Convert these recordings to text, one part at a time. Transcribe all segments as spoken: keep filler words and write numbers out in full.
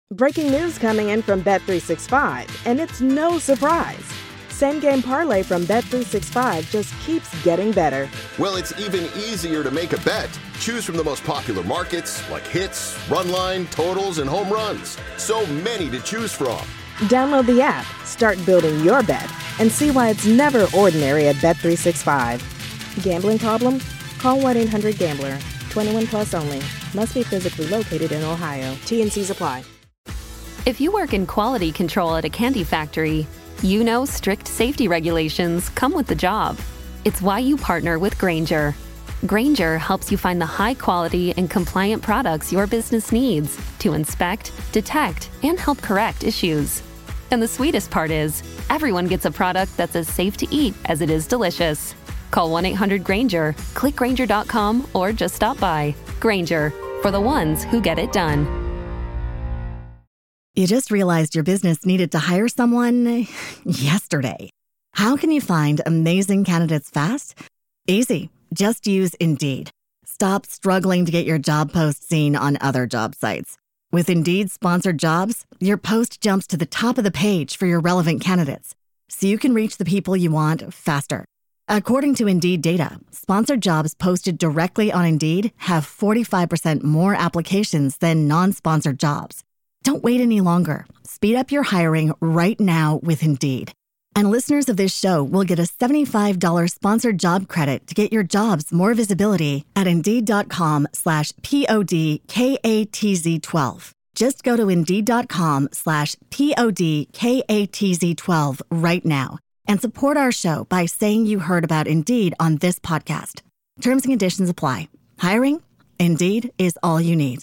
Breaking news coming in from Bet three sixty-five, and it's no surprise. Same Game Parlay from Bet three sixty-five just keeps getting better. Well, it's even easier to make a bet. Choose from the most popular markets like hits, run line, totals, and home runs. So many to choose from. Download the app, start building your bet, and see why it's never ordinary at Bet three sixty-five. Gambling problem? Call one eight hundred gambler. twenty-one plus only. Must be physically located in Ohio. T and C's apply. If you work in quality control at a candy factory, you know strict safety regulations come with the job. It's why you partner with Grainger. Grainger helps you find the high-quality and compliant products your business needs to inspect, detect, and help correct issues. And the sweetest part is, everyone gets a product that's as safe to eat as it is delicious. Call one eight hundred Grainger, click Grainger dot com, or just stop by. Grainger, for the ones who get it done. You just realized your business needed to hire someone yesterday. How can you find amazing candidates fast? Easy. Just use Indeed. Stop struggling to get your job post seen on other job sites. With Indeed sponsored jobs, your post jumps to the top of the page for your relevant candidates, so you can reach the people you want faster. According to Indeed data, sponsored jobs posted directly on Indeed have forty-five percent more applications than non-sponsored jobs. Don't wait any longer. Speed up your hiring right now with Indeed. And listeners of this show will get a seventy-five dollars sponsored job credit to get your jobs more visibility at Indeed.com slash P-O-D-K-A-T-Z-12. Just go to Indeed.com slash P-O-D-K-A-T-Z-12 right now and support our show by saying you heard about Indeed on this podcast. Terms and conditions apply. Hiring? Indeed is all you need.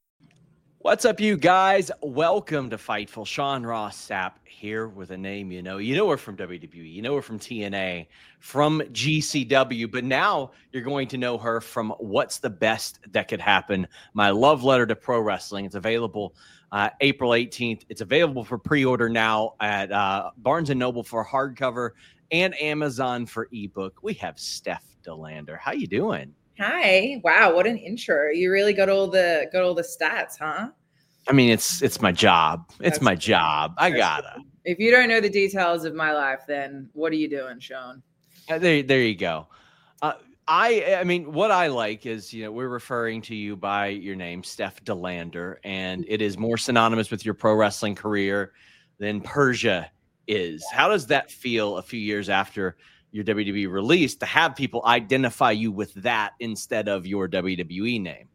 What's up, you guys? Welcome to Fightful. Sean Ross Sapp here with a name you know. You know her from W W E. You know her from T N A, from G C W. But now you're going to know her from What's the Best That Could Happen, my love letter to pro wrestling. It's available uh, April eighteenth. It's available for pre-order now at uh, Barnes and Noble for hardcover and Amazon for ebook. We have Steph DeLander. How you doing? Hi. Wow, what an intro. You really got all the got all the stats, huh? I mean, it's it's my job. It's That's my cool. job. I gotta. If you don't know the details of my life, then what are you doing, Sean? Uh, there, there you go. Uh, I, I mean, what I like is, you know, we're referring to you by your name, Steph DeLander, and it is more synonymous with your pro wrestling career than Persia is. How does that feel a few years after your W W E release to have people identify you with that instead of your W W E name?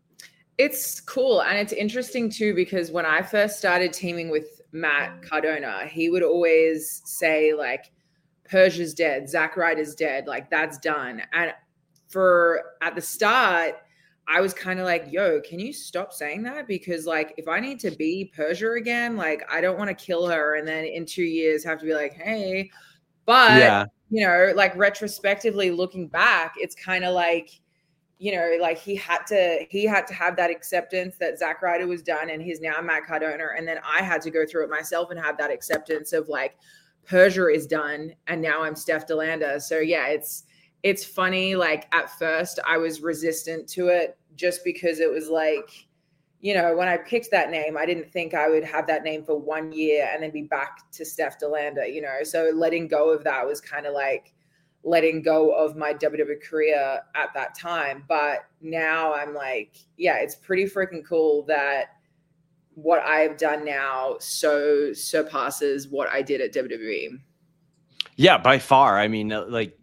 It's cool. And it's interesting too, because when I first started teaming with Matt Cardona, he would always say like, Persia's dead, Zack Ryder's dead, like that's done. And for at the start, I was kind of like, yo, can you stop saying that? Because like, if I need to be Persia again, like I don't want to kill her. And then in two years have to be like, hey, but yeah. You know, like retrospectively looking back, it's kind of like, you know, like he had to, he had to have that acceptance that Zack Ryder was done and he's now Matt Cardona. And then I had to go through it myself and have that acceptance of like, Persia is done and now I'm Steph DeLander. So yeah, it's, it's funny. Like at first I was resistant to it just because it was like, you know, when I picked that name, I didn't think I would have that name for one year and then be back to Steph DeLander, you know? So letting go of that was kind of like letting go of my W W E career at that time. But now I'm like, yeah, it's pretty freaking cool that what I've done now so surpasses what I did at W W E. Yeah, by far. I mean, like,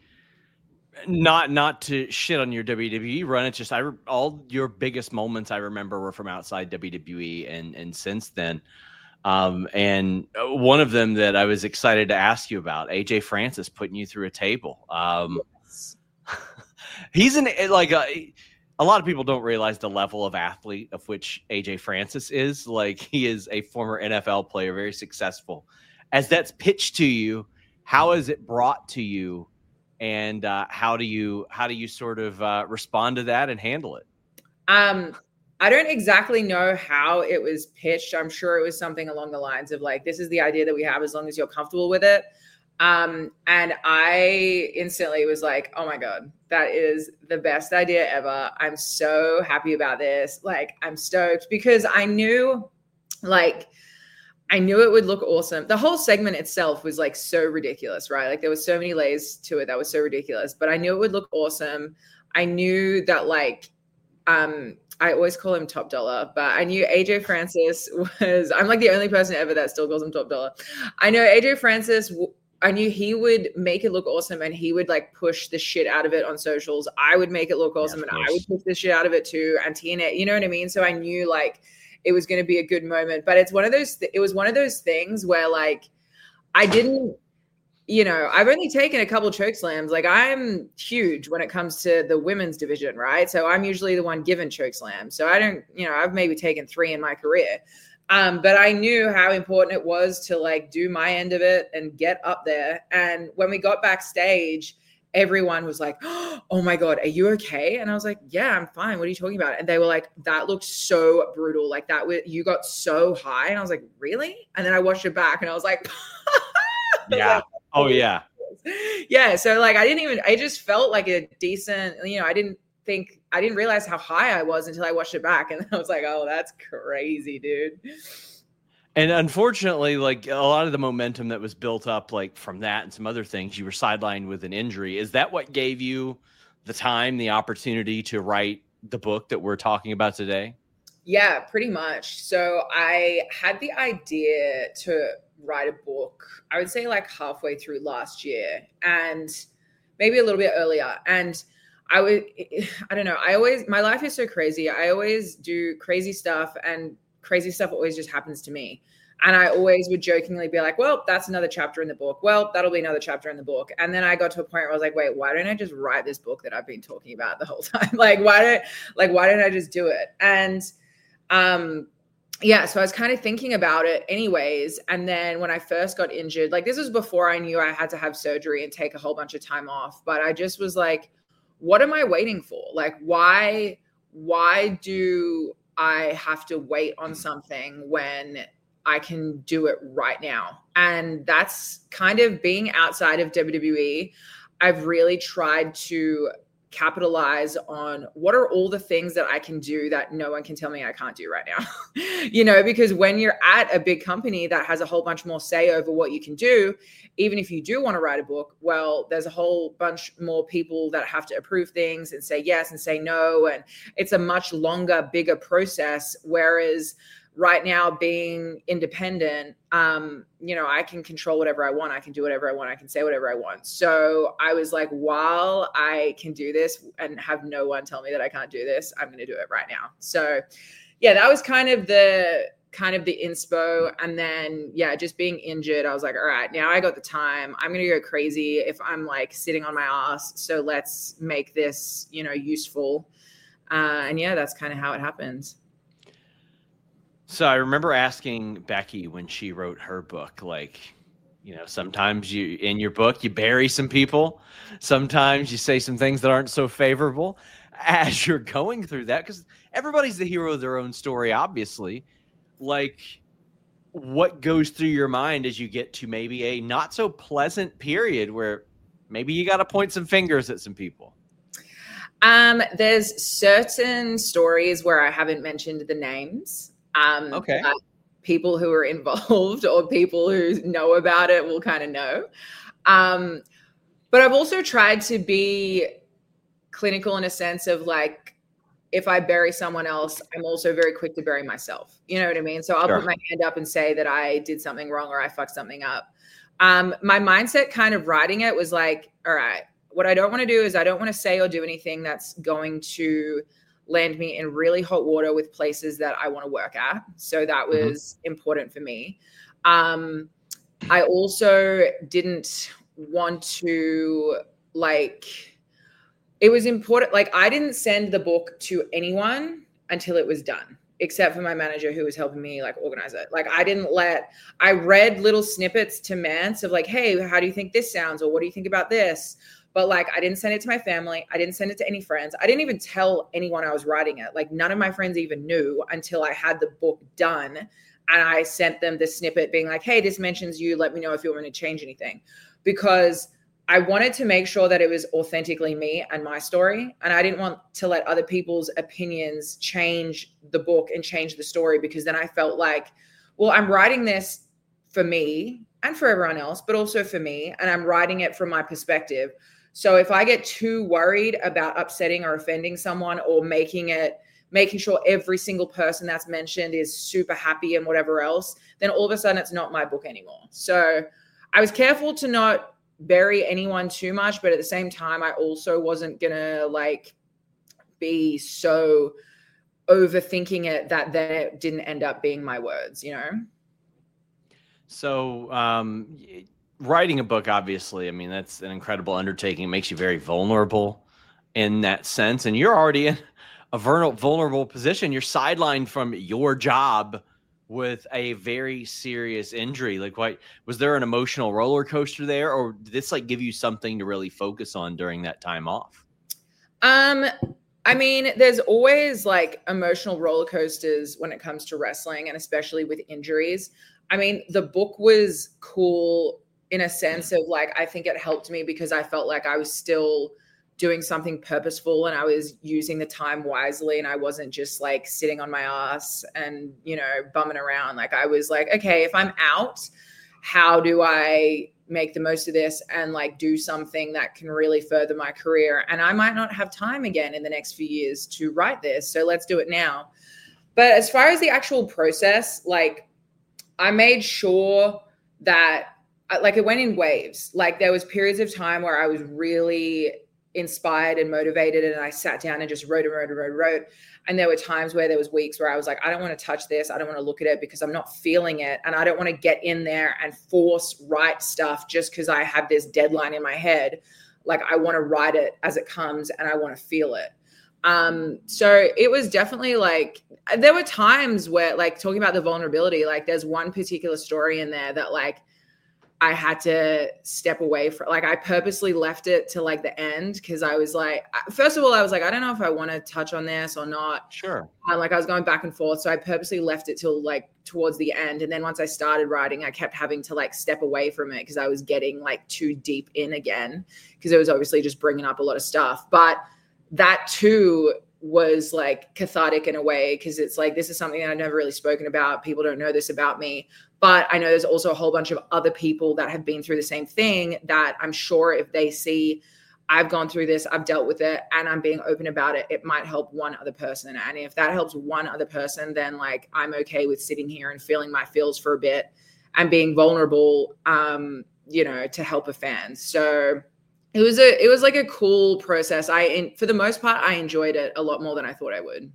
Not not to shit on your W W E run. It's just I all your biggest moments I remember were from outside W W E and and since then. Um, and one of them that I was excited to ask you about, A J Francis putting you through a table. Um, yes. He's an like a, a lot of people don't realize the level of athlete of which A J Francis is. Like he is a former N F L player, very successful. As that's pitched to you, how is it brought to you? And uh, how do you how do you sort of uh, respond to that and handle it? Um, I don't exactly know how it was pitched. I'm sure it was something along the lines of like, this is the idea that we have as long as you're comfortable with it. Um, and I instantly was like, oh my God, that is the best idea ever. I'm so happy about this. Like, I'm stoked because I knew like, I knew it would look awesome. The whole segment itself was like so ridiculous, right? Like there was so many layers to it that was so ridiculous, but I knew it would look awesome. I knew that like, um, I always call him Top Dollar, but I knew A J Francis was, I'm like the only person ever that still calls him Top Dollar. I know A J Francis, I knew he would make it look awesome and he would like push the shit out of it on socials. I would make it look awesome yeah, and I would push the shit out of it too. And T N A, you know what I mean? So I knew like, it was going to be a good moment, but it's one of those, th- it was one of those things where like, I didn't, you know, I've only taken a couple choke slams. Like I'm huge when it comes to the women's division, right? So I'm usually the one given choke slams. So I don't, you know, I've maybe taken three in my career. Um, but I knew how important it was to like do my end of it and get up there. And when we got backstage, everyone was like, oh my God, are you okay? And I was like, yeah, I'm fine. What are you talking about? And they were like, that looked so brutal. Like that, w- you got so high. And I was like, really? And then I watched it back and I was like, I was yeah. like, oh yeah. Yeah. So like, I didn't even, I just felt like a decent, you know, I didn't think, I didn't realize how high I was until I watched it back. And I was like, oh, that's crazy, dude. And unfortunately, like a lot of the momentum that was built up, like from that and some other things, you were sidelined with an injury. Is that what gave you the time, the opportunity to write the book that we're talking about today? Yeah, pretty much. So I had the idea to write a book, I would say like halfway through last year and maybe a little bit earlier. And I would, I don't know. I always, my life is so crazy. I always do crazy stuff and crazy stuff always just happens to me. And I always would jokingly be like, well, that's another chapter in the book. Well, that'll be another chapter in the book. And then I got to a point where I was like, wait, why don't I just write this book that I've been talking about the whole time? like, why don't, like, why don't I just do it? And, um, yeah, so I was kind of thinking about it anyways. And then when I first got injured, like this was before I knew I had to have surgery and take a whole bunch of time off. But I just was like, what am I waiting for? Like, why, why do I have to wait on something when I can do it right now? And that's kind of being outside of W W E. I've really tried to capitalize on what are all the things that I can do that no one can tell me I can't do right now. You know, because when you're at a big company that has a whole bunch more say over what you can do, even if you do want to write a book, well, there's a whole bunch more people that have to approve things and say yes and say no. And it's a much longer, bigger process. Whereas right now being independent, um, you know, I can control whatever I want. I can do whatever I want. I can say whatever I want. So I was like, while I can do this and have no one tell me that I can't do this, I'm going to do it right now. So yeah, that was kind of the, kind of the inspo. And then, yeah, just being injured, I was like, all right, now I got the time. I'm going to go crazy if I'm like sitting on my ass. So let's make this, you know, useful. Uh, and yeah, that's kind of how it happens. So I remember asking Becky when she wrote her book, like, you know, sometimes you in your book, you bury some people. Sometimes you say some things that aren't so favorable as you're going through that, because everybody's the hero of their own story, obviously. Like, what goes through your mind as you get to maybe a not so pleasant period where maybe you got to point some fingers at some people? Um, there's certain stories where I haven't mentioned the names. Um, okay. Uh, people who are involved or people who know about it will kind of know. Um, but I've also tried to be clinical in a sense of like, if I bury someone else, I'm also very quick to bury myself. You know what I mean? So I'll sure. put my hand up and say that I did something wrong or I fucked something up. Um, my mindset kind of writing it was like, all right, what I don't want to do is I don't want to say or do anything that's going to land me in really hot water with places that I want to work at. So that was mm-hmm. important for me. Um, I also didn't want to like, it was important. Like I didn't send the book to anyone until it was done, except for my manager who was helping me like organize it. Like I didn't let, I read little snippets to Mance of like, hey, how do you think this sounds? Or what do you think about this? But like, I didn't send it to my family. I didn't send it to any friends. I didn't even tell anyone I was writing it. Like none of my friends even knew until I had the book done. And I sent them the snippet being like, hey, this mentions you. Let me know if you want me to change anything. Because I wanted to make sure that it was authentically me and my story. And I didn't want to let other people's opinions change the book and change the story, because then I felt like well, I'm writing this for me and for everyone else, but also for me. And I'm writing it from my perspective. So if I get too worried about upsetting or offending someone or making it, making sure every single person that's mentioned is super happy and whatever else, then all of a sudden it's not my book anymore. So I was careful to not bury anyone too much, but at the same time, I also wasn't gonna like be so overthinking it that then it didn't end up being my words, you know? So um, writing a book, obviously, I mean, that's an incredible undertaking. It makes you very vulnerable in that sense. And you're already in a vulnerable position. You're sidelined from your job with a very serious injury. Like, what was there an emotional roller coaster there, or did this like give you something to really focus on during that time off? Um, I mean, there's always like emotional roller coasters when it comes to wrestling, and especially with injuries. I mean, the book was cool in a sense of like, I think it helped me because I felt like I was still doing something purposeful and I was using the time wisely, and I wasn't just like sitting on my ass and, you know, bumming around. Like I was like, okay, if I'm out, how do I make the most of this and like do something that can really further my career? And I might not have time again in the next few years to write this. So let's do it now. But as far as the actual process, like I made sure that like it went in waves. Like there was periods of time where I was really inspired and motivated, and I sat down and just wrote and wrote and wrote and wrote. And there were times where there was weeks where I was like, I don't want to touch this. I don't want to look at it because I'm not feeling it. And I don't want to get in there and force write stuff just because I have this deadline in my head. Like I want to write it as it comes and I want to feel it. Um, so it was definitely like, there were times where like talking about the vulnerability, like there's one particular story in there that like, I had to step away from, like I purposely left it to like the end because I was like, first of all, I was like, I don't know if I want to touch on this or not. Sure. Um, like I was going back and forth. So I purposely left it till like towards the end. And then once I started writing, I kept having to like step away from it because I was getting like too deep in again because it was obviously just bringing up a lot of stuff. But that too was like cathartic in a way because it's like, this is something that I've never really spoken about. People don't know this about me. But I know there's also a whole bunch of other people that have been through the same thing that I'm sure if they see I've gone through this, I've dealt with it, and I'm being open about it, it might help one other person. And if that helps one other person, then like I'm okay with sitting here and feeling my feels for a bit and being vulnerable, um, you know, to help a fan. So it was a, it was like a cool process. I, in, for the most part, I enjoyed it a lot more than I thought I would.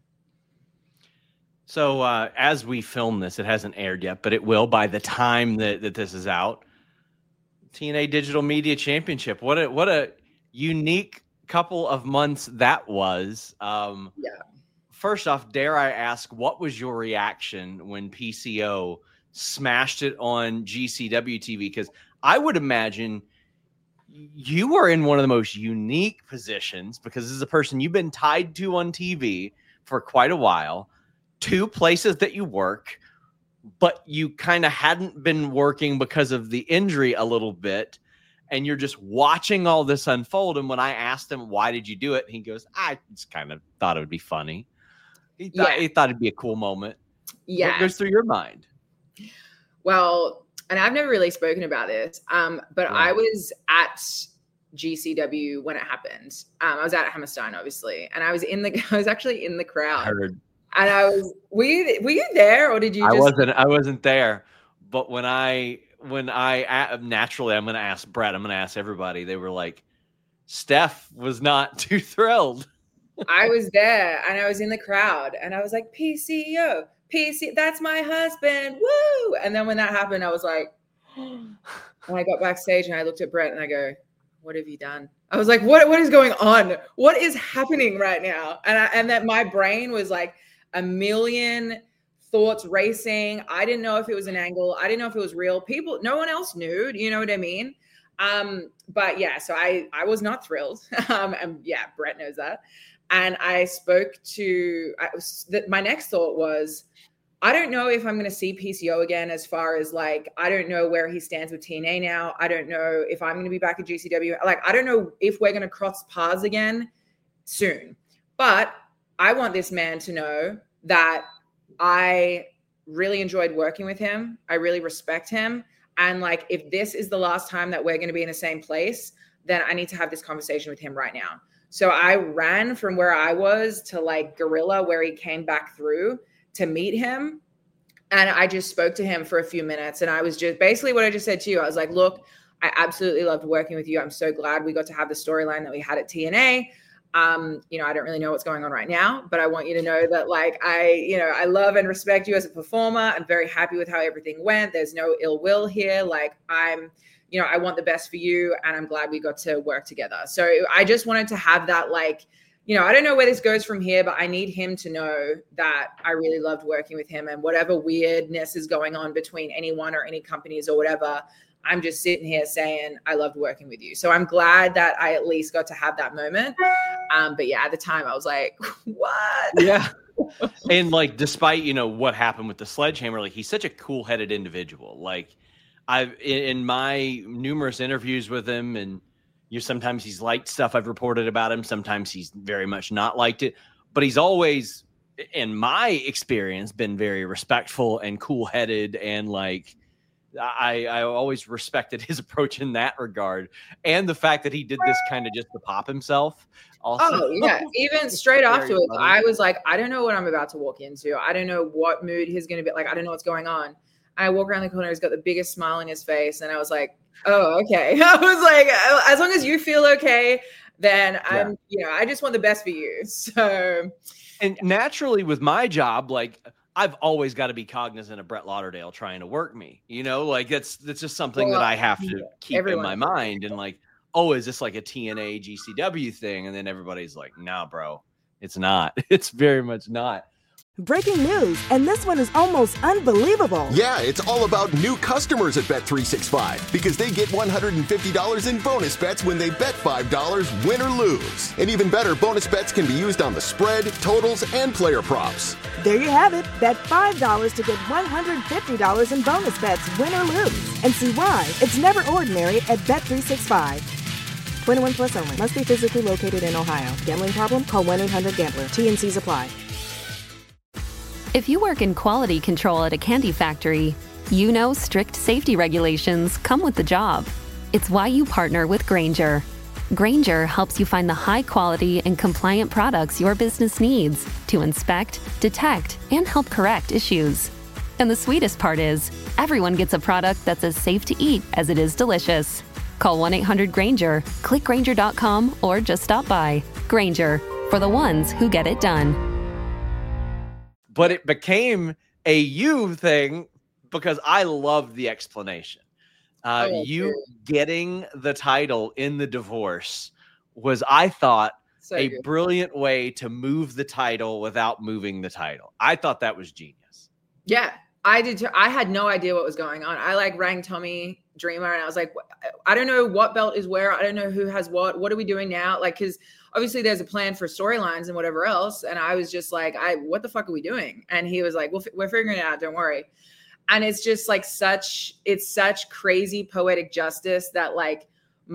So uh, as we film this, it hasn't aired yet, but it will by the time that, that this is out. T N A Digital Media Championship. What a what a unique couple of months that was. Um, yeah. First off, dare I ask, what was your reaction when P C O smashed it on G C W T V? Because I would imagine you were in one of the most unique positions because this is a person you've been tied to on T V for quite a while. Two places that you work, but you kind of hadn't been working because of the injury a little bit, and you're just watching all this unfold. And when I asked him, why did you do it? He goes, I just kind of thought it would be funny. He thought, yeah. he thought it'd be a cool moment. Yeah. What goes through your mind? Well, and I've never really spoken about this, um, but yeah. I was at G C W when it happened. Um, I was at Hammerstein, obviously, and I was in the, I was actually in the crowd. I heard. And I was, were you, were you there or did you just? I wasn't, I wasn't there. But when I, when I, naturally, I'm going to ask Brett, I'm going to ask everybody. They were like, Steph was not too thrilled. I was there and I was in the crowd and I was like, P C O, P C, that's my husband. Woo. And then when that happened, I was like, and I got backstage and I looked at Brett and I go, what have you done? I was like, what, what is going on? What is happening right now? And I, and that my brain was like, a million thoughts racing. I didn't know if it was an angle. I didn't know if it was real. People, no one else knew. You know what I mean? Um, but yeah, so I, I was not thrilled. um, and yeah, Brett knows that. And I spoke to, I was, the, my next thought was, I don't know if I'm going to see P C O again, as far as like, I don't know where he stands with T N A now. I don't know if I'm going to be back at G C W. Like, I don't know if we're going to cross paths again soon, but I want this man to know that I really enjoyed working with him. I really respect him. And like, if this is the last time that we're going to be in the same place, then I need to have this conversation with him right now. So I ran from where I was to like Gorilla, where he came back through to meet him. And I just spoke to him for a few minutes. And I was just basically what I just said to you. I was like, look, I absolutely loved working with you. I'm so glad we got to have the storyline that we had at T N A. Um, you know, I don't really know what's going on right now, but I want you to know that like, I, you know, I love and respect you as a performer. I'm very happy with how everything went. There's no ill will here. Like I'm, you know, I want the best for you and I'm glad we got to work together. So I just wanted to have that, like, you know, I don't know where this goes from here, but I need him to know that I really loved working with him, and whatever weirdness is going on between anyone or any companies or whatever, I'm just sitting here saying, I loved working with you. So I'm glad that I at least got to have that moment. Um, but yeah, at the time I was like, what? Yeah. And like, despite, you know, what happened with the sledgehammer, like he's such a cool headed individual. Like I've, in, in my numerous interviews with him, and you know, sometimes he's liked stuff I've reported about him. Sometimes he's very much not liked it, but he's always, in my experience, been very respectful and cool headed. And like, I, I always respected his approach in that regard. And the fact that he did this kind of just to pop himself. Also. Oh, yeah. Even straight afterwards, I was like, I don't know what I'm about to walk into. I don't know what mood he's going to be like. I don't know what's going on. I walk around the corner. He's got the biggest smile on his face. And I was like, oh, okay. I was like, as long as you feel okay, then I'm, yeah. you know, I just want the best for you. So. And naturally with my job, like I've always got to be cognizant of Brett Lauderdale trying to work me, you know, like that's, that's just something well, that I have to keep everyone. in my mind. And like, oh, is this like a T N A G C W thing? And then everybody's like, nah, bro, it's not. It's very much not. Breaking news, and this one is almost unbelievable. Yeah, it's all about new customers at Bet three sixty-five because they get one hundred fifty dollars in bonus bets when they bet five dollars, win or lose. And even better, bonus bets can be used on the spread, totals, and player props. There you have it. Bet five dollars to get one hundred fifty dollars in bonus bets, win or lose. And see why it's never ordinary at Bet three sixty-five. twenty-one plus only. Must be physically located in Ohio. Gambling problem? Call one eight hundred gambler. T N Cs apply. If you work in quality control at a candy factory, you know strict safety regulations come with the job. It's why you partner with Grainger. Grainger helps you find the high quality and compliant products your business needs to inspect, detect, and help correct issues. And the sweetest part is, everyone gets a product that's as safe to eat as it is delicious. Call one eight hundred Grainger, click Grainger dot com, or just stop by. Grainger, for the ones who get it done. But it became a you thing because I loved the explanation. Uh, oh, you good. Getting the title in the divorce was, I thought, so a good. brilliant way to move the title without moving the title. I thought that was genius. Yeah, I did too. I had no idea what was going on. I like rang Tommy Dreamer and I was like, I don't know what belt is where. I don't know who has what. What are we doing now? Like, because obviously there's a plan for storylines and whatever else. And I was just like, I, what the fuck are we doing? And he was like, well, we're figuring it out. Don't worry. And it's just like such, it's such crazy poetic justice that like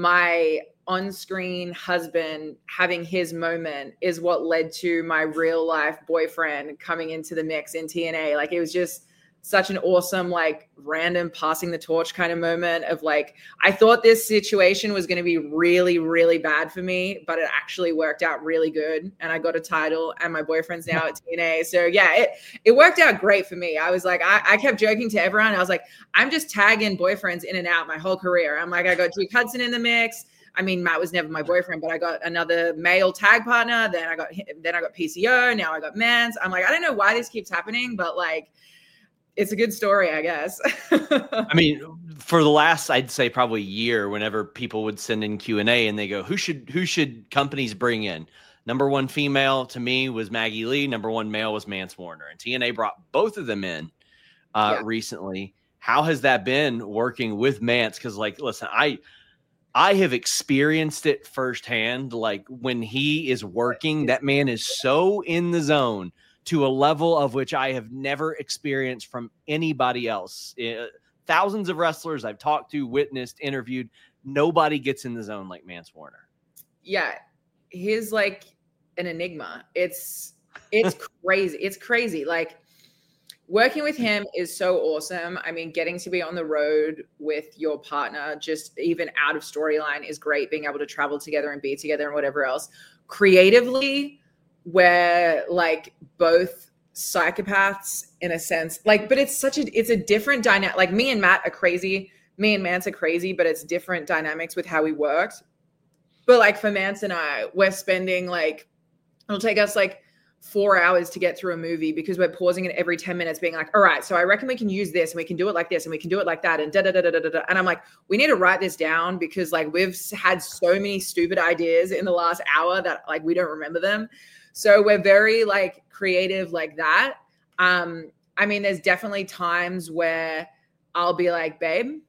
my on-screen husband having his moment is what led to my real life boyfriend coming into the mix in T N A. Like it was just such an awesome, like random passing the torch kind of moment of like, I thought this situation was going to be really, really bad for me, but it actually worked out really good. And I got a title and my boyfriend's now at T N A. So yeah, it, it worked out great for me. I was like, I, I kept joking to everyone. I was like, I'm just tagging boyfriends in and out my whole career. I'm like, I got Duke Hudson in the mix. I mean, Matt was never my boyfriend, but I got another male tag partner. Then I got, then I got P C O. Now I got Mance. I'm like, I don't know why this keeps happening, but like, it's a good story, I guess. I mean, for the last, I'd say probably year, whenever people would send in Q and A and they go, who should, who should companies bring in? Number one female to me was Maggie Lee. Number one male was Mance Warner, and T N A brought both of them in uh, yeah. recently. How has that been working with Mance? Cause like, listen, I, I have experienced it firsthand. Like when he is working, that man is so in the zone to a level of which I have never experienced from anybody else. Uh, thousands of wrestlers I've talked to, witnessed, interviewed, nobody gets in the zone like Mance Warner. Yeah, he's like an enigma. It's it's crazy. It's crazy. Like working with him is so awesome. I mean, getting to be on the road with your partner, just even out of storyline, is great. Being able to travel together and be together and whatever else. Creatively, where like both psychopaths in a sense, like, but it's such a, it's a different dynamic. Like me and Matt are crazy. Me and Mance are crazy, but it's different dynamics with how we worked. But like for Mance and I, we're spending like, it'll take us like four hours to get through a movie because we're pausing it every ten minutes being like, all right, so I reckon we can use this and we can do it like this and we can do it like that and da da da da da da. And I'm like, we need to write this down because like we've had so many stupid ideas in the last hour that like we don't remember them. So we're very like creative like that. Um, I mean, there's definitely times where I'll be like, babe,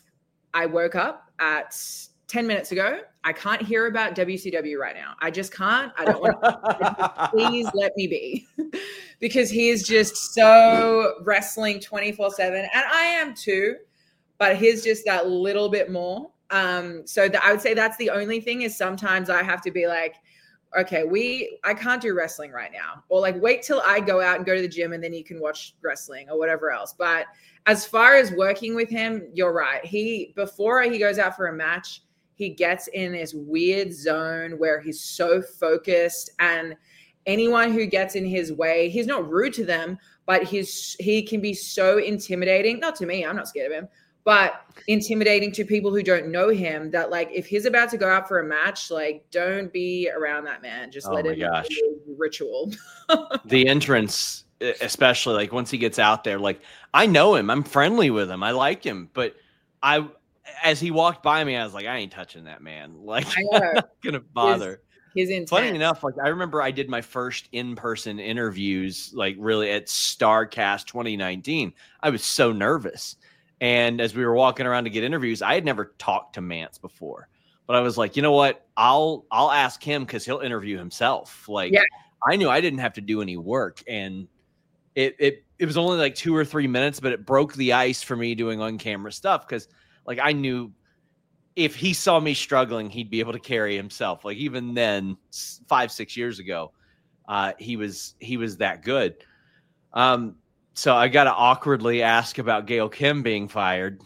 I woke up at ten minutes ago. I can't hear about W C W right now. I just can't. I don't want to. Please let me be. Because he is just so wrestling twenty-four seven. And I am too. But he's just that little bit more. Um, so the, I would say that's the only thing is sometimes I have to be like, okay, we, I can't do wrestling right now. Or like, wait till I go out and go to the gym and then you can watch wrestling or whatever else. But as far as working with him, you're right. He, before he goes out for a match, he gets in this weird zone where he's so focused, and anyone who gets in his way, he's not rude to them, but he's, he can be so intimidating. Not to me, I'm not scared of him, but intimidating to people who don't know him, that like, if he's about to go out for a match, like don't be around that man. Just oh let my him gosh. do his ritual. The entrance, especially like once he gets out there, like I know him, I'm friendly with him, I like him, but I, as he walked by me, I was like, I ain't touching that man. Like, I'm not gonna bother. His, his intent. Funny enough, like I remember I did my first in-person interviews, like really at StarCast twenty nineteen. I was so nervous. And as we were walking around to get interviews, I had never talked to Mance before. But I was like, you know what? I'll I'll ask him because he'll interview himself. Like yeah. I knew I didn't have to do any work. And it it it was only like two or three minutes, but it broke the ice for me doing on-camera stuff because like I knew if he saw me struggling, he'd be able to carry himself. Like even then, five, six years ago, uh, he was he was that good. Um, so I got to awkwardly ask about Gail Kim being fired.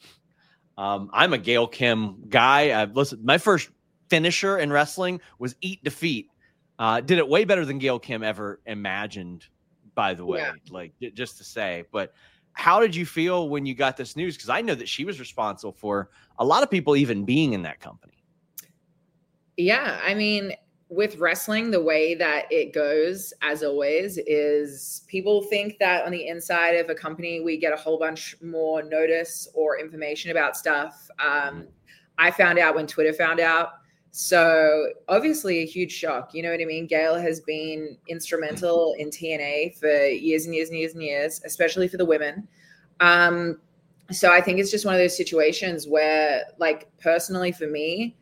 Um, I'm a Gail Kim guy. I've listened. My first finisher in wrestling was Eat Defeat. Uh, did it way better than Gail Kim ever imagined, by the way. Yeah. Like just to say, but. How did you feel when you got this news? Because I know that she was responsible for a lot of people even being in that company. Yeah, I mean, with wrestling, the way that it goes, as always, is people think that on the inside of a company, we get a whole bunch more notice or information about stuff. Um, I found out when Twitter found out. So obviously a huge shock. You know what I mean? Gail has been instrumental in T N A for years and years and years and years, especially for the women. Um, so I think it's just one of those situations where, like, personally for me,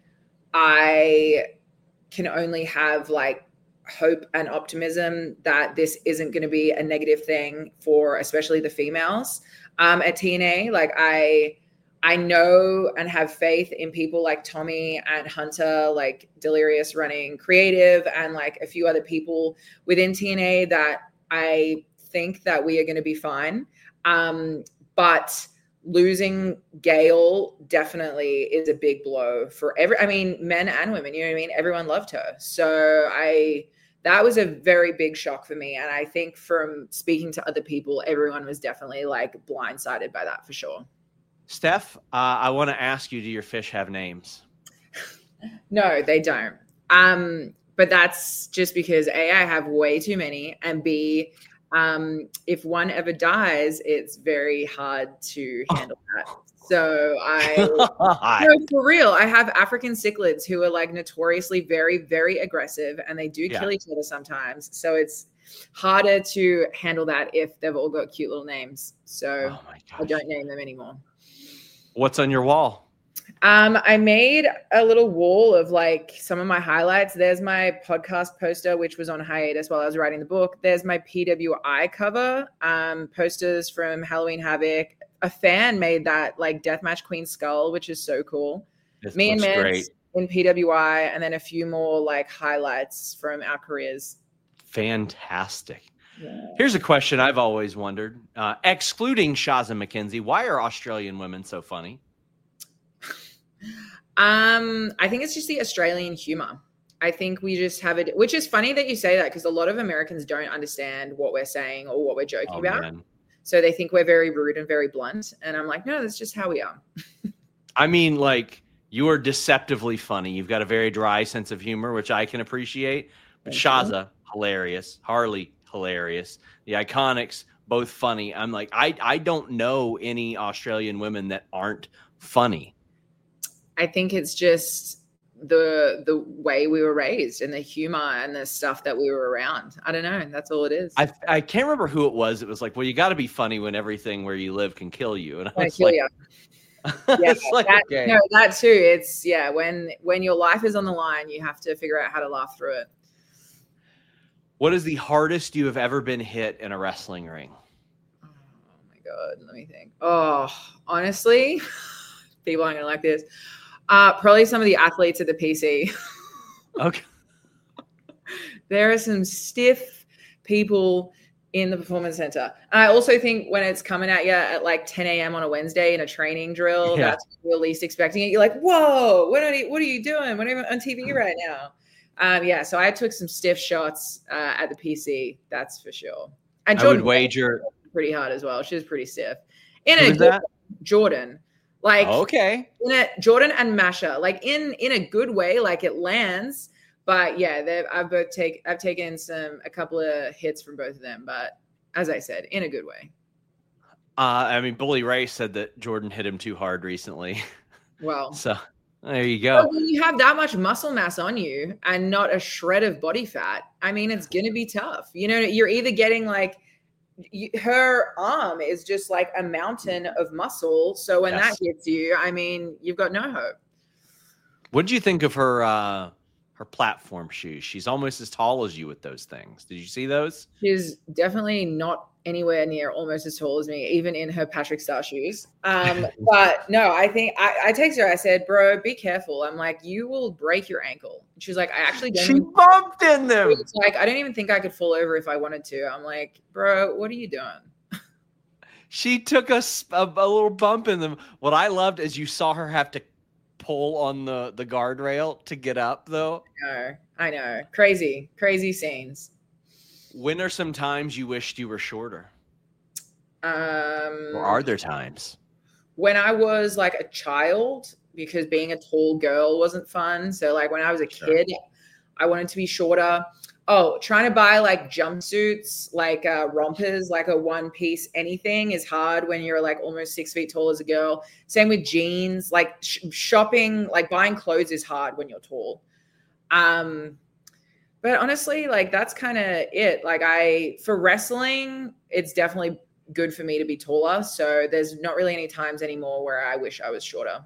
I can only have like hope and optimism that this isn't going to be a negative thing for especially the females um, at T N A. Like I, I know and have faith in people like Tommy and Hunter, like Delirious running creative, and like a few other people within T N A that I think that we are going to be fine. Um, but losing Gail definitely is a big blow for every, I mean, men and women, you know what I mean? Everyone loved her. So I, that was a very big shock for me. And I think from speaking to other people, everyone was definitely like blindsided by that for sure. Steph, uh, I want to ask you, do your fish have names? No, they don't. Um, but that's just because A, I have way too many, and B, um, if one ever dies, it's very hard to handle that. So I, no, for real, I have African cichlids who are like notoriously very, very aggressive, and they do yeah. kill each other sometimes. So it's harder to handle that if they've all got cute little names. So oh I don't name them anymore. What's on your wall? Um, I made a little wall of like some of my highlights. There's my podcast poster, which was on hiatus while I was writing the book. There's my P W I cover, um, posters from Halloween Havoc. A fan made that like Deathmatch Queen skull, which is so cool. This Me and Mance in P W I, and then a few more like highlights from our careers. Fantastic. Yeah. Here's a question I've always wondered. Uh, excluding Shaza McKenzie, why are Australian women so funny? Um, I think it's just the Australian humor. I think we just have it, which is funny that you say that because a lot of Americans don't understand what we're saying or what we're joking Oh, about. man. So they think we're very rude and very blunt. And I'm like, no, that's just how we are. I mean, like, you are deceptively funny. You've got a very dry sense of humor, which I can appreciate. But Thank you. Shaza, hilarious. Harley, hilarious. The Iconics, both funny. I'm like, I, I don't know any Australian women that aren't funny. I think it's just the the way we were raised and the humor and the stuff that we were around. I don't know. That's all it is. I I can't remember who it was. It was like, well, you got to be funny when everything where you live can kill you. And I I was feel like, ya. Yeah, it's like, that, okay. no, that too. It's yeah. When when your life is on the line, you have to figure out how to laugh through it. What is the hardest you have ever been hit in a wrestling ring? Oh my God. Let me think. Oh, honestly, people aren't gonna like this. Uh, probably some of the athletes at the P C. Okay. There are some stiff people in the performance center. And I also think when it's coming at you at like ten a.m. on a Wednesday in a training drill, Yeah. that's when you're least expecting it. You're like, whoa, what are you, what are you doing? What are you on T V right now? Um, yeah, so I took some stiff shots uh, at the P C, that's for sure. And I Jordan would wager. pretty hard as well. She was pretty stiff. In Who a is that? Jordan. Like Okay. in a Jordan and Masha, like in in a good way, like it lands. But yeah, they've I've both take I've taken some a couple of hits from both of them, but as I said, in a good way. Uh, I mean, Bully Ray said that Jordan hit him too hard recently. Well, So there you but go. when you have that much muscle mass on you and not a shred of body fat, I mean, it's gonna be tough. You know, you're either getting like you, her arm is just like a mountain of muscle. So when Yes. that hits you, I mean, you've got no hope. What did you think of her uh, her platform shoes? She's almost as tall as you with those things. Did you see those? She's definitely not anywhere near almost as tall as me, even in her Patrick Star shoes. Um, but no, I think I, I texted her. I said, bro, be careful. I'm like, you will break your ankle. And she's like, I actually don't. She even- bumped in them. It's like, I don't even think I could fall over if I wanted to. I'm like, bro, what are you doing? She took a, s- a, a little bump in them. What I loved is you saw her have to pull on the, the guardrail to get up, though. No, I know. Crazy, crazy scenes. When are some times you wished you were shorter? Um, Or are there times? when I was like a child, because being a tall girl wasn't fun. So like when I was a Sure. kid, I wanted to be shorter. Oh, trying to buy like jumpsuits, like uh, rompers, like a one piece, anything is hard when you're like almost six feet tall as a girl. Same with jeans, like sh- shopping, like buying clothes is hard when you're tall. Um, but honestly, like that's kind of it. Like I, for wrestling, it's definitely good for me to be taller. So there's not really any times anymore where I wish I was shorter.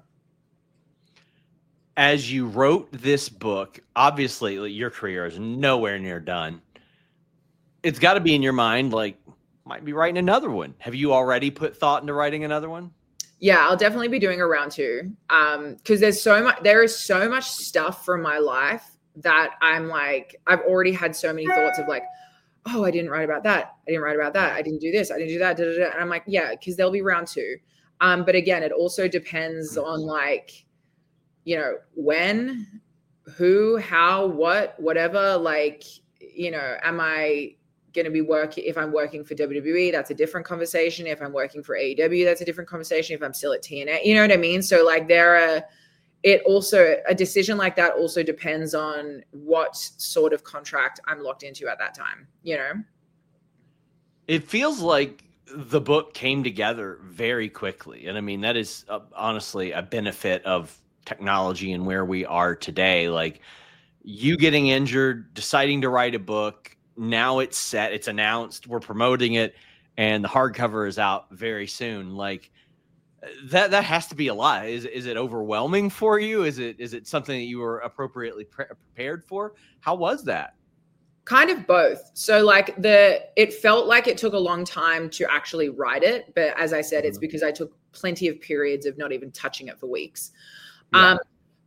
As you wrote this book, obviously like, your career is nowhere near done. It's got to be in your mind, like, might be writing another one. Have you already put thought into writing another one? Yeah, I'll definitely be doing a round two. Um, because there's so much, there is so much stuff from my life that I'm like, I've already had so many thoughts of like, oh, I didn't write about that. I didn't write about that. I didn't do this. I didn't do that. Da, da, da. And I'm like, yeah, because there'll be round two. Um, but again, it also depends on like, you know, when, who, how, what, whatever, like, you know, am I going to be working, if I'm working for W W E, that's a different conversation. If I'm working for A E W, that's a different conversation. If I'm still at T N A, you know what I mean? So like there are, it also, a decision like that also depends on what sort of contract I'm locked into at that time, you know? It feels like the book came together very quickly. And I mean, that is uh, honestly a benefit of technology and where we are today. Like you getting injured, deciding to write a book, now it's set, it's announced, we're promoting it, and the hardcover is out very soon. Like that, that has to be a lot. Is, is it overwhelming for you? Is it, is it something that you were appropriately pre- prepared for? How was that? Kind of both. So like the, it felt like it took a long time to actually write it. But as I said, it's because I took plenty of periods of not even touching it for weeks. Yeah. Um,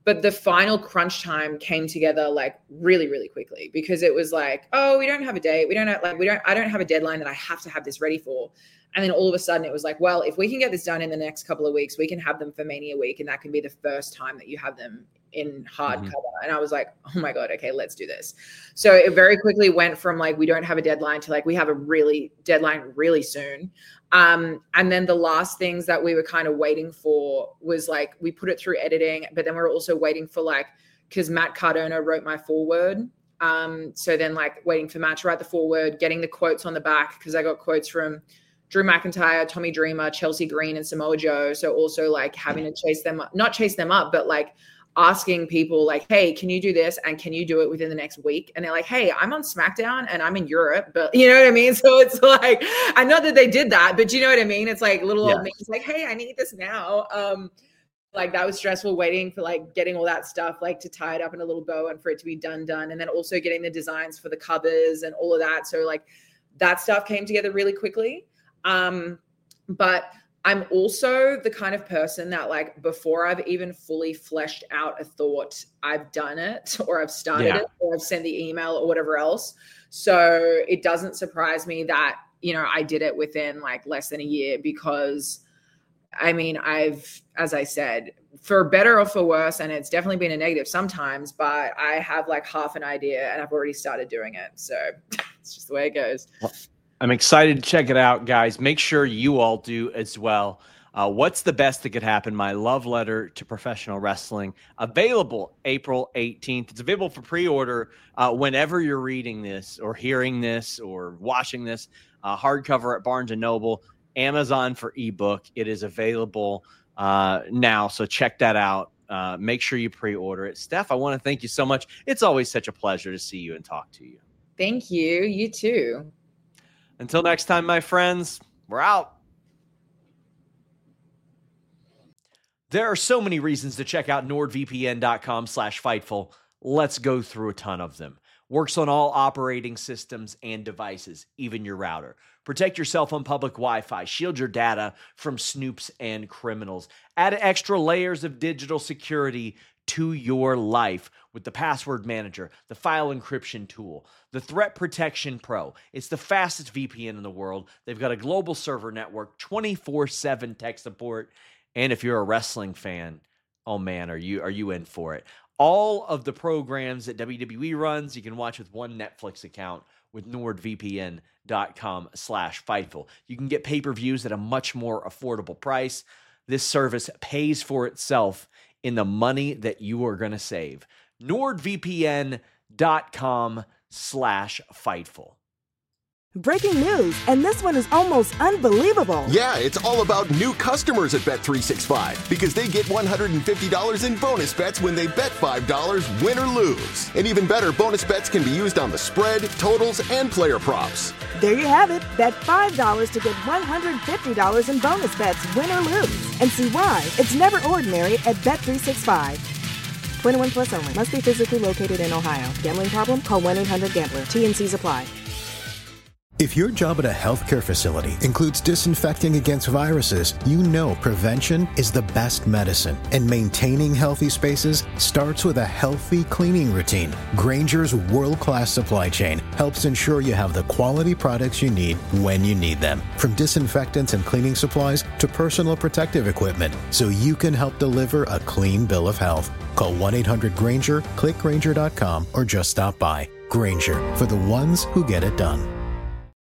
but the final crunch time came together like really, really quickly, because it was like, oh, we don't have a date. We don't have like, we don't, I don't have a deadline that I have to have this ready for. And then all of a sudden it was like, well, if we can get this done in the next couple of weeks, we can have them for Mania Week. And that can be the first time that you have them in hardcover. Mm-hmm. And I was like, oh my God, okay, let's do this. So it very quickly went from like, we don't have a deadline to like, we have a really deadline really soon. Um, and then the last things that we were kind of waiting for was like, we put it through editing, but then we we're also waiting for like, cause Matt Cardona wrote my foreword. Um, so then like waiting for Matt to write the foreword, getting the quotes on the back, cause I got quotes from Drew McIntyre, Tommy Dreamer, Chelsea Green, and Samoa Joe. So also like having to chase them up, not chase them up, but like asking people like, hey, can you do this? And can you do it within the next week? And they're like, hey, I'm on SmackDown and I'm in Europe, but you know what I mean? So it's like, I know that they did that, but you know what I mean? It's like little yeah. old me. It's like, hey, I need this now. Um, like that was stressful waiting for like getting all that stuff, like to tie it up in a little bow and for it to be done, done. And then also getting the designs for the covers and all of that. So like that stuff came together really quickly. Um, but I'm also the kind of person that like before I've even fully fleshed out a thought, I've done it or I've started yeah. it or I've sent the email or whatever else. So it doesn't surprise me that, you know, I did it within like less than a year, because I mean, I've, as I said, for better or for worse, and it's definitely been a negative sometimes, but I have like half an idea and I've already started doing it. So it's just the way it goes. Well, I'm excited to check it out, guys. Make sure you all do as well. Uh, what's the best that could happen? My love letter to professional wrestling, available April eighteenth. It's available for pre-order uh, whenever you're reading this or hearing this or watching this. Uh, hardcover at Barnes and Noble, Amazon for ebook. It is available uh, now, so check that out. Uh, make sure you pre-order it. Steph, I want to thank you so much. It's always such a pleasure to see you and talk to you. Thank you. You too. Until next time, my friends, we're out. There are so many reasons to check out NordVPN.com slash Fightful. Let's go through a ton of them. Works on all operating systems and devices, even your router. Protect yourself on public Wi-Fi. Shield your data from snoops and criminals. Add extra layers of digital security to your life with the Password Manager, the file encryption tool, the Threat Protection Pro. It's the fastest V P N in the world. They've got a global server network, twenty-four seven tech support, and if you're a wrestling fan, oh man, are you are you in for it? All of the programs that W W E runs, you can watch with one Netflix account with NordVPN.com slash Fightful. You can get pay-per-views at a much more affordable price. This service pays for itself in the money that you are going to save. NordVPN.com slash Fightful. Breaking news, and this one is almost unbelievable. Yeah, it's all about new customers at Bet three sixty-five, because they get one hundred fifty dollars in bonus bets when they bet five dollars, win or lose. And even better, bonus bets can be used on the spread, totals, and player props. There you have it. Bet five dollars to get one hundred fifty dollars in bonus bets, win or lose. And see why it's never ordinary at Bet three sixty-five. twenty-one plus only. Must be physically located in Ohio. Gambling problem? Call one eight hundred gambler. T N Cs apply. If your job at a healthcare facility includes disinfecting against viruses, you know prevention is the best medicine. And maintaining healthy spaces starts with a healthy cleaning routine. Grainger's world-class supply chain helps ensure you have the quality products you need when you need them. From disinfectants and cleaning supplies to personal protective equipment, so you can help deliver a clean bill of health. Call one eight hundred Grainger, click Grainger dot com, or just stop by. Grainger, for the ones who get it done.